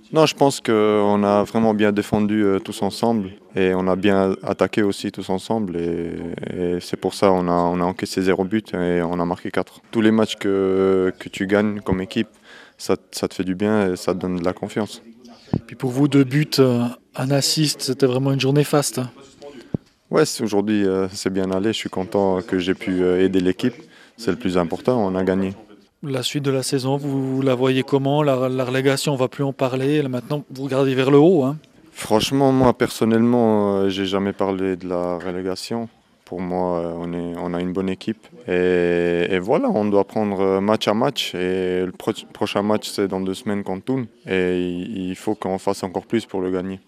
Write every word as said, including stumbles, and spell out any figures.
Non, je pense qu'on a vraiment bien défendu euh, tous ensemble et on a bien attaqué aussi tous ensemble et, et c'est pour ça qu'on a, on a encaissé zéro but et on a marqué quatre. Tous les matchs que, que tu gagnes comme équipe, ça, ça te fait du bien et ça te donne de la confiance. Puis pour vous, deux buts, euh, un assist, c'était vraiment une journée faste. Ouais, c'est- aujourd'hui euh, c'est bien allé, je suis content que j'ai pu euh, aider l'équipe, c'est le plus important, on a gagné. La suite de la saison, vous la voyez comment? La, la relégation, on va plus en parler. Là, maintenant, vous regardez vers le haut, hein. Franchement, moi personnellement, euh, j'ai jamais parlé de la relégation. Pour moi, euh, on est, on a une bonne équipe. Et, et voilà, on doit prendre euh, match à match. Et le pro- prochain match, c'est dans deux semaines contre Thun. Et il il faut qu'on fasse encore plus pour le gagner.